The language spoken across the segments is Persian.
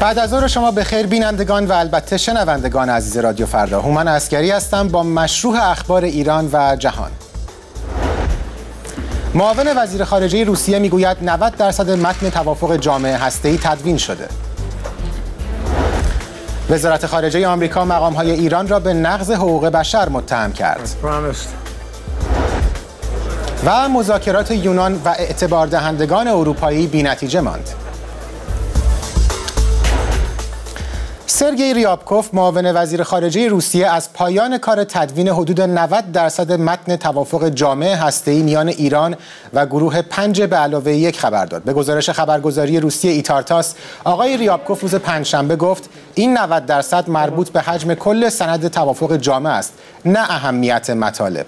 بعد از ظهر شما به خیر بینندگان و البته شنوندگان عزیز رادیو فردا. هومن عسکری هستم با مشروح اخبار ایران و جهان. معاون وزیر خارجه روسیه میگوید 90% متن توافق جامع هسته‌ای تدوین شده. وزارت خارجه آمریکا مقام‌های ایران را به نقض حقوق بشر متهم کرد. و مذاکرات یونان و اعتباردهندگان اروپایی بی‌نتیجه ماند. سرگئی ریابکوف معاون وزیر خارجه روسیه از پایان کار تدوین حدود 90% متن توافق جامع هسته‌ای میان ایران و گروه 5+1 خبر داد. به گزارش خبرگزاری روسیه ایتارتاس، آقای ریابکوف روز پنجشنبه گفت این 90% مربوط به حجم کل سند توافق جامع است، نه اهمیت مطالب.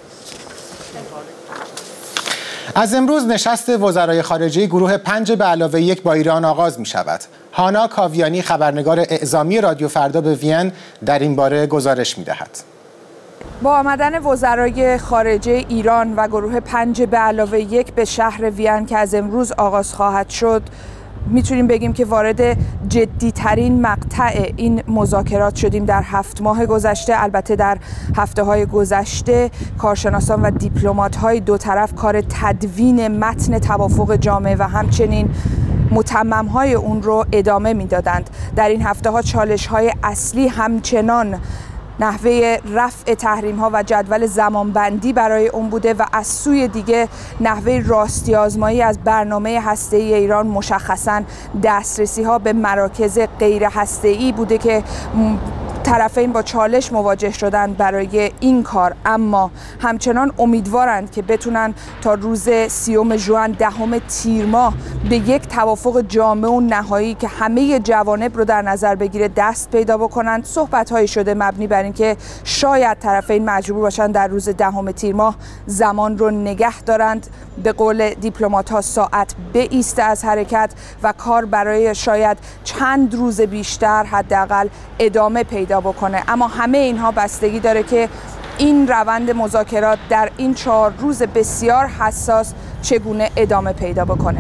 از امروز نشست وزرای خارجه گروه 5+1 با ایران آغاز می شود. هانا کاویانی خبرنگار اعزامی رادیو فردا به وین در این باره گزارش می دهد. با آمدن وزرای خارجه ایران و گروه 5+1 به شهر وین که از امروز آغاز خواهد شد، میتونیم بگیم که وارد جدی‌ترین مقطع این مذاکرات شدیم در 7 ماه گذشته. البته در هفته‌های گذشته کارشناسان و دیپلمات‌های دو طرف کار تدوین متن توافق جامع و همچنین متمم‌های اون رو ادامه میدادند. در این هفته‌ها چالش‌های اصلی همچنان نحوه رفع تحریم‌ها و جدول زمانبندی برای اون بوده و از سوی دیگه نحوه راستی آزمایی از برنامه هسته‌ای ایران، مشخصاً دسترسی‌ها به مراکز غیر هسته‌ای بوده که طرفین با چالش مواجه شدن برای این کار، اما همچنان امیدوارند که بتونن تا روز 30 ژوئن 10 تیر ماه به یک توافق جامع و نهایی که همه جوانب رو در نظر بگیره دست پیدا بکنند. صحبت‌هایی شده مبنی بر اینکه شاید طرفین مجبور باشن در روز 10 تیر ماه زمان رو نگه دارند، به قول دیپلمات‌ها ساعت بایسته از حرکت و کار برای شاید چند روز بیشتر حداقل ادامه پیدا بکنه. اما همه اینها بستگی داره که این روند مذاکرات در این 4 روز بسیار حساس چگونه ادامه پیدا بکنه.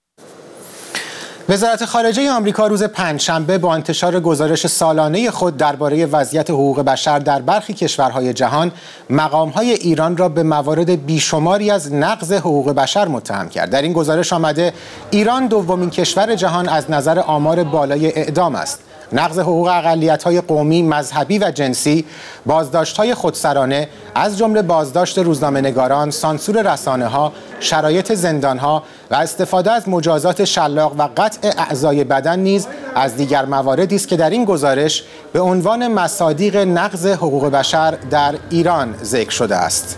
وزارت خارجه آمریکا روز پنجشنبه با انتشار گزارش سالانه خود درباره وضعیت حقوق بشر در برخی کشورهای جهان، مقام‌های ایران را به موارد بیشماری از نقض حقوق بشر متهم کرد. در این گزارش آمده ایران دومین کشور جهان از نظر آمار بالای اعدام است. نقض حقوق اقلیت‌های قومی، مذهبی و جنسی، بازداشت‌های خودسرانه از جمله بازداشت روزنامه‌نگاران، سانسور رسانه‌ها، شرایط زندان‌ها و استفاده از مجازات شلاق و قطع اعضای بدن نیز از دیگر مواردی است که در این گزارش به عنوان مصادیق نقض حقوق بشر در ایران ذکر شده است.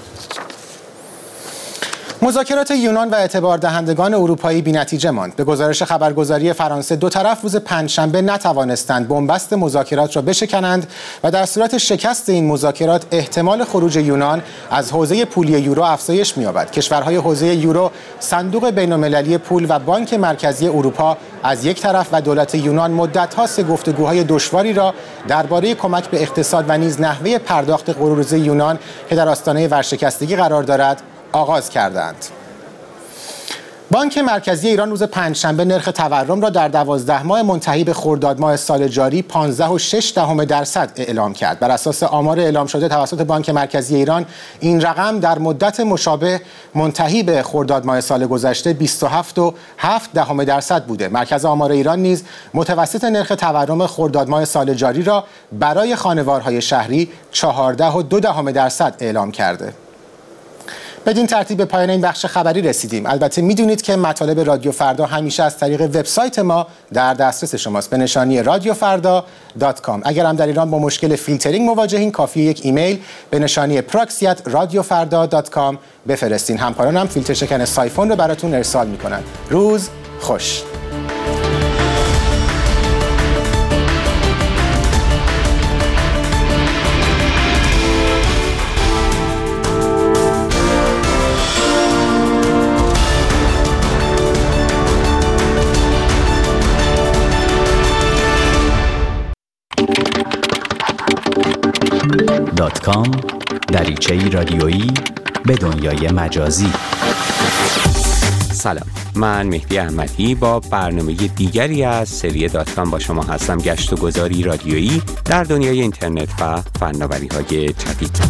مذاکرات یونان و اعتباردهندگان اروپایی بی‌نتیجه ماند. به گزارش خبرگزاری فرانسه دو طرف روز پنجشنبه نتوانستند بنبست مذاکرات را بشکنند و در صورت شکست این مذاکرات احتمال خروج یونان از حوزه پولی یورو افزایش می‌یابد. کشورهای حوزه یورو، صندوق بین‌المللی پول و بانک مرکزی اروپا از یک طرف و دولت یونان مدت‌هاست گفتگوهای دشواری را درباره کمک به اقتصاد و نیز نحوه پرداخت قروض یونان که در آستانه ورشکستگی قرار دارد آغاز کردند. بانک مرکزی ایران روز پنجشنبه نرخ تورم را در 12 ماه منتهی به خرداد ماه سال جاری 15.6% اعلام کرد. بر اساس آمار اعلام شده توسط بانک مرکزی ایران، این رقم در مدت مشابه منتهی به خرداد ماه سال گذشته 27.7% بوده. مرکز آمار ایران نیز متوسط نرخ تورم خرداد ماه سال جاری را برای خانوارهای شهری 14.2% اعلام کرده. بدین ترتیب به پایان این بخش خبری رسیدیم. البته میدونید که مطالب رادیو فردا همیشه از طریق وبسایت ما در دسترس شماست به نشانی radiofrda.com. اگر هم در ایران با مشکل فیلترینگ مواجهین، کافیه یک ایمیل به نشانی proxy@radiofrda.com بفرستین. همکارانم فیلتر شکن سایفون رو براتون ارسال میکنن. روز خوش. .com دریچه‌ای رادیویی به دنیای مجازی. سلام، من مهدی احمدی با برنامه دیگری از سری داتکام با شما هستم. گشت و گذاری رادیویی در دنیای اینترنت و فناوری‌های جدید.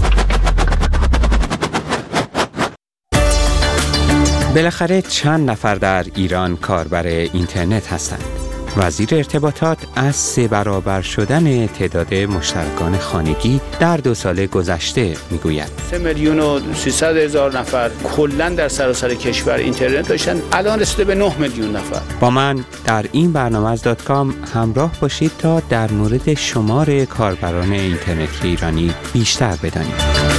بالاخره چند نفر در ایران کاربر اینترنت هستند؟ وزیر ارتباطات از 3 برابر شدن تعداد مشترکان خانگی در 2 سال گذشته میگوید. 3,300,000 نفر کلاً در سراسر کشور اینترنت داشتن، الان رسیده به 9 میلیون نفر. با من در این برنامه از داتکام همراه باشید تا در مورد شمار کاربران اینترنتی ایرانی بیشتر بدانیم.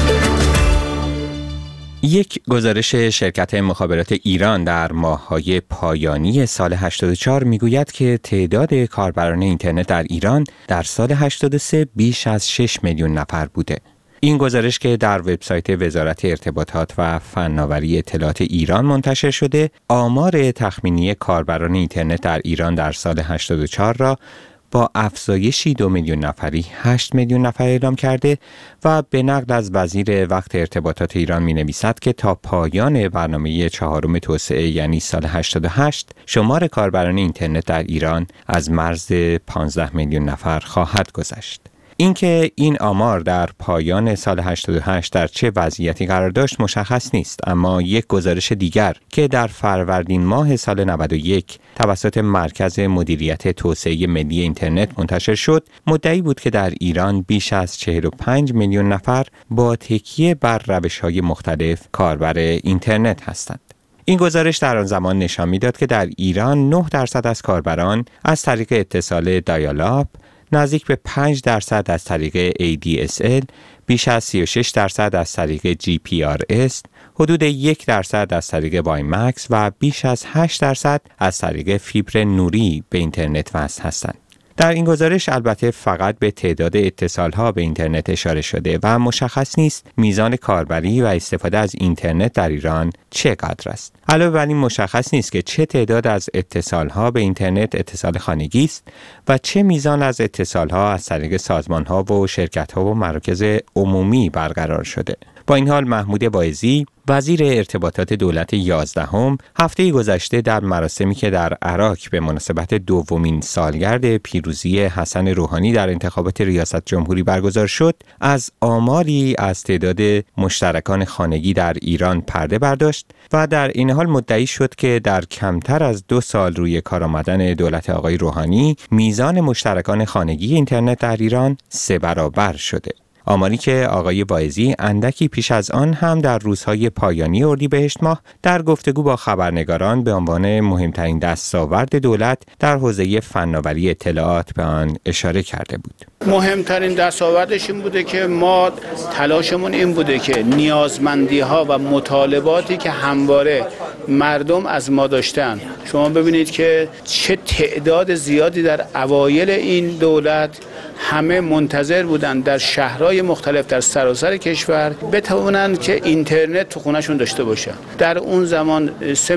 یک گزارش شرکت مخابرات ایران در ماه‌های پایانی سال 84 میگوید که تعداد کاربران اینترنت در ایران در سال 83 بیش از 6 میلیون نفر بوده. این گزارش که در وبسایت وزارت ارتباطات و فناوری اطلاعات ایران منتشر شده، آمار تخمینی کاربران اینترنت در ایران در سال 84 را با افزایشی 2 میلیون نفری 8 میلیون نفر اعلام کرده و به نقل از وزیر وقت ارتباطات ایران می نویسد که تا پایان برنامه 4 توسعه یعنی سال 88 شمار کاربران اینترنت در ایران از مرز 15 میلیون نفر خواهد گذشت. اینکه این آمار در پایان سال 88 در چه وضعیتی قرار داشت مشخص نیست، اما یک گزارش دیگر که در فروردین ماه سال 91 توسط مرکز مدیریت توسعه ملی اینترنت منتشر شد، مدعی بود که در ایران بیش از 45 میلیون نفر با تکیه بر روش‌های مختلف کاربر اینترنت هستند. این گزارش در آن زمان نشان می‌داد که در ایران 9% از کاربران از طریق اتصال دایال-آپ، نزدیک به 5% از طریق ADSL، بیش از 36% از طریق GPRS، حدود 1% از طریق وایمکس و بیش از 8% از طریق فیبر نوری به اینترنت وصل هستند. در این گزارش البته فقط به تعداد اتصال‌ها به اینترنت اشاره شده و مشخص نیست میزان کاربری و استفاده از اینترنت در ایران چقدر است. علاوه بر این مشخص نیست که چه تعداد از اتصال‌ها به اینترنت اتصال خانگی است و چه میزان از اتصال‌ها از طریق سازمان‌ها و شرکت‌ها و مراکز عمومی برقرار شده. با این حال محمود واعظی، وزیر ارتباطات دولت 11 هفته گذشته در مراسمی که در عراق به مناسبت 2مین سالگرد پیروزی حسن روحانی در انتخابات ریاست جمهوری برگزار شد، از آماری از تعداد مشترکان خانگی در ایران پرده برداشت و در این حال مدعی شد که در کمتر از 2 سال روی کار آمدن دولت آقای روحانی، میزان مشترکان خانگی اینترنت در ایران 3 برابر شده. آماری که آقای واعظی اندکی پیش از آن هم در روزهای پایانی اردیبهشت ماه در گفتگو با خبرنگاران به عنوان مهمترین دستاورد دولت در حوزه فناوری اطلاعات به آن اشاره کرده بود. مهمترین دستاوردش این بوده که ما تلاشمون این بوده که نیازمندی‌ها و مطالباتی که همواره مردم از ما داشتن، شما ببینید که چه تعداد زیادی در اوایل این دولت همه منتظر بودن در شهرهای مختلف در سراسر کشور بتوانند که اینترنت تو خونه‌شون داشته باشن. در اون زمان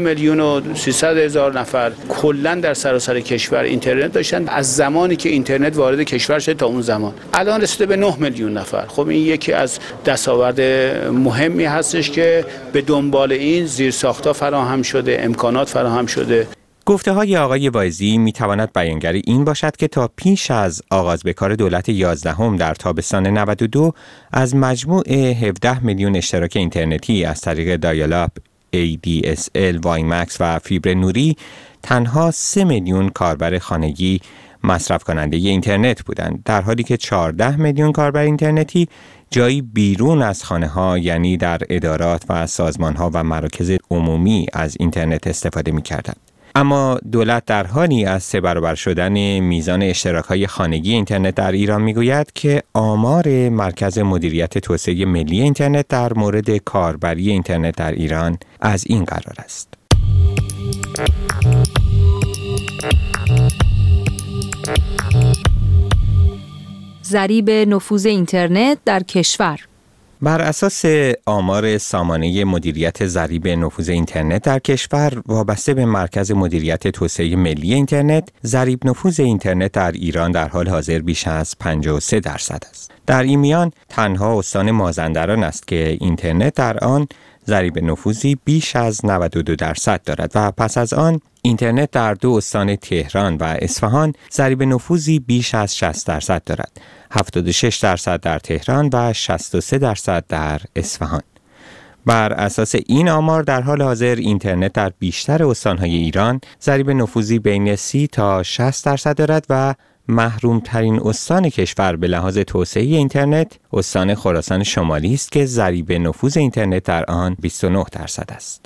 3,300,000 نفر کلاً در سراسر کشور اینترنت داشتن از زمانی که اینترنت وارد کشور شد تا اون زمان. الان رسیده به 9 میلیون نفر. خب این یکی از دستاورد مهمی هستش که به دنبال این زیرساخت‌ها فراهم شده، امکانات فراهم شده. گفته‌های آقای واعظی می‌تواند بیانگر این باشد که تا پیش از آغاز به کار دولت 11 در تابستان 92 از مجموع 17 میلیون اشتراک اینترنتی از طریق دایال-آپ، ADSL، وایمکس و فیبر نوری تنها 3 میلیون کاربر خانگی مصرف کننده اینترنت بودند، در حالی که 14 میلیون کاربر اینترنتی جایی بیرون از خانه‌ها یعنی در ادارات و سازمان‌ها و مراکز عمومی از اینترنت استفاده می‌کردند. اما دولت در حالی از 3 برابر شدن میزان اشتراک‌های خانگی اینترنت در ایران میگوید که آمار مرکز مدیریت توسعه ملی اینترنت در مورد کاربری اینترنت در ایران از این قرار است. ضریب نفوذ اینترنت در کشور. بر اساس آمار سامانه مدیریت ضریب نفوذ اینترنت در کشور وابسته به مرکز مدیریت توسعه ملی اینترنت، ضریب نفوذ اینترنت در ایران در حال حاضر بیش از 53% است. در این میان تنها استان مازندران است که اینترنت در آن ضریب نفوذی بیش از 92% دارد و پس از آن اینترنت در 2 استان تهران و اصفهان ضریب نفوذی بیش از 60% دارد. 76% در تهران و 63% در اصفهان. بر اساس این آمار در حال حاضر اینترنت در بیشتر استان‌های ایران ضریب نفوذی بین 30 تا 60% دارد و محروم‌ترین استان کشور به لحاظ توسعه اینترنت استان خراسان شمالی است که ضریب نفوذ اینترنت در آن 29% است.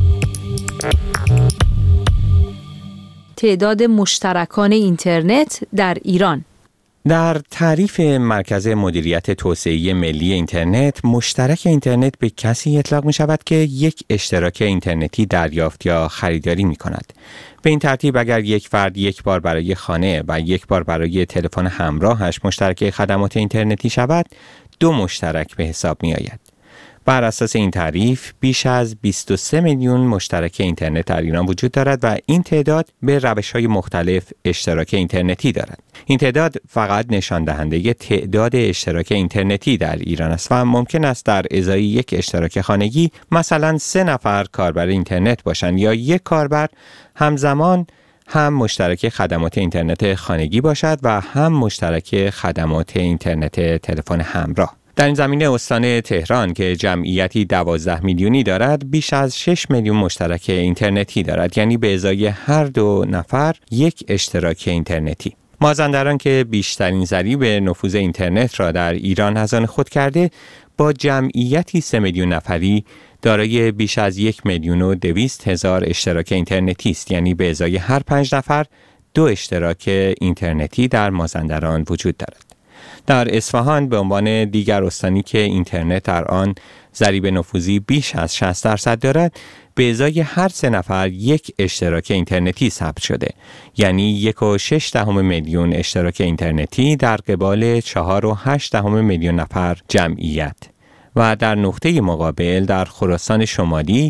تعداد مشترکان اینترنت در ایران. در تعریف مرکز مدیریت توسعه ملی اینترنت، مشترک اینترنت به کسی اطلاق می شود که یک اشتراک اینترنتی دریافت یا خریداری می کند. به این ترتیب اگر یک فرد یک بار برای خانه و یک بار برای تلفن همراهش مشترک خدمات اینترنتی شود، 2 مشترک به حساب می آید. بر اساس این تعریف بیش از 23 میلیون مشترک اینترنت در ایران وجود دارد و این تعداد به روش‌های مختلف اشتراک اینترنتی دارد. این تعداد فقط نشان دهنده تعداد اشتراک اینترنتی در ایران است و ممکن است در ازای یک اشتراک خانگی مثلا 3 نفر کاربر اینترنت باشند یا یک کاربر همزمان هم مشترک خدمات اینترنت خانگی باشد و هم مشترک خدمات اینترنت تلفن همراه. در این زمینه استان تهران که جمعیتی 12 میلیونی دارد بیش از 6 میلیون مشترک اینترنتی دارد، یعنی به ازای هر 2 نفر یک اشتراک اینترنتی. مازندران که بیشترین ضریب نفوذ اینترنت را در ایران از آن خود کرده با جمعیتی 3 میلیون نفری دارای بیش از 1,200,000 اشتراک اینترنتی است، یعنی به ازای هر 5 نفر 2 اشتراک اینترنتی در مازندران وجود دارد. در اصفهان به عنوان دیگر استانی که اینترنت در آن ضریب نفوذی بیش از 60% دارد، به ازای هر 3 نفر یک اشتراک اینترنتی ثبت شده، یعنی 1.6 میلیون اشتراک اینترنتی در قبال 4.8 میلیون نفر جمعیت. و در نقطه مقابل در خراسان شمالی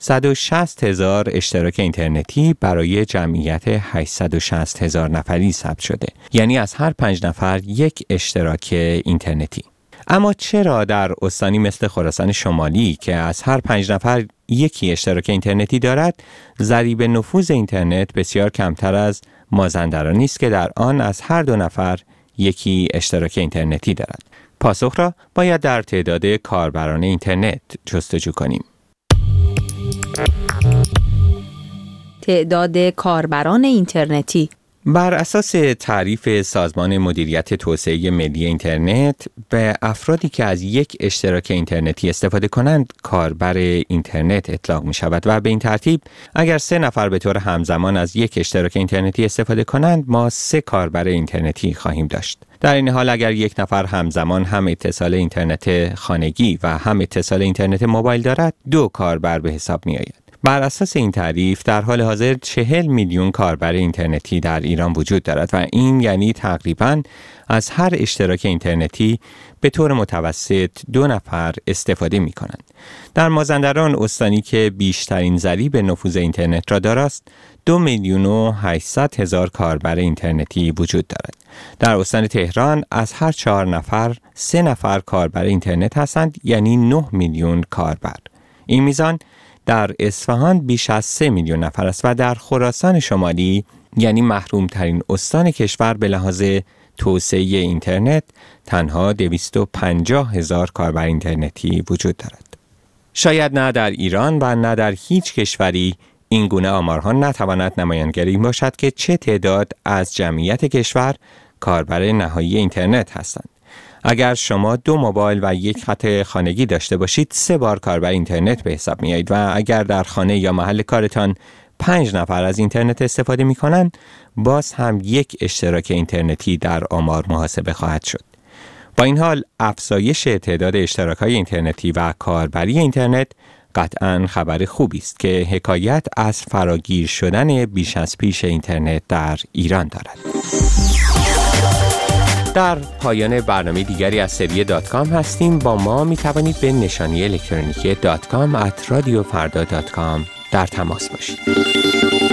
160,000 اشتراک اینترنتی برای جمعیت 860,000 نفری ثبت شده، یعنی از هر 5 نفر یک اشتراک اینترنتی. اما چرا در استانی مثل خراسان شمالی که از هر 5 نفر یکی اشتراک اینترنتی دارد، ضریب نفوذ اینترنت بسیار کمتر از مازندران نیست که در آن از هر 2 نفر یکی اشتراک اینترنتی دارد؟ پاسخ را باید در تعداد کاربران اینترنت جستجو کنیم. تعداد کاربران اینترنتی. بر اساس تعریف سازمان مدیریت توسعه ملی اینترنت، به افرادی که از یک اشتراک اینترنتی استفاده کنند کاربر اینترنت اطلاق می شود و به این ترتیب اگر 3 نفر به طور همزمان از یک اشتراک اینترنتی استفاده کنند ما 3 کاربر اینترنتی خواهیم داشت. در این حال اگر یک نفر همزمان هم اتصال اینترنت خانگی و هم اتصال اینترنت موبایل دارد 2 کاربر به حساب می آید. بر اساس این تعریف در حال حاضر 40 میلیون کاربر اینترنتی در ایران وجود دارد و این یعنی تقریباً از هر اشتراک اینترنتی به طور متوسط 2 نفر استفاده می کنند. در مازندران استانی که بیشترین ضریب نفوذ اینترنت را دارد 2,800,000 کاربر اینترنتی وجود دارد. در استان تهران از هر 4 نفر 3 نفر کاربر اینترنت هستند، یعنی 9 میلیون کاربر. این میزان در اصفهان بیش از 3 میلیون نفر است و در خراسان شمالی یعنی محرومترین استان کشور به لحاظ توسعه اینترنت تنها 250,000 کاربر اینترنتی وجود دارد. شاید نه در ایران و نه در هیچ کشوری این گونه آمارها نتواند نمایانگر این باشد که چه تعداد از جمعیت کشور کاربر نهایی اینترنت هستند. اگر شما 2 موبایل و 1 خط خانگی داشته باشید 3 بار کاربر اینترنت به حساب می آید و اگر در خانه یا محل کارتان 5 نفر از اینترنت استفاده می کنند باز هم 1 اشتراک اینترنتی در آمار محاسبه خواهد شد. با این حال افزایش تعداد اشتراک‌های اینترنتی و کاربری اینترنت قطعاً خبر خوبی است که حکایت از فراگیر شدن بیش از پیش اینترنت در ایران دارد. در پایان برنامه دیگری از سری .com هستیم. با ما می توانید به نشانی الکترونیکی .com @radiofarda.com در تماس باشید.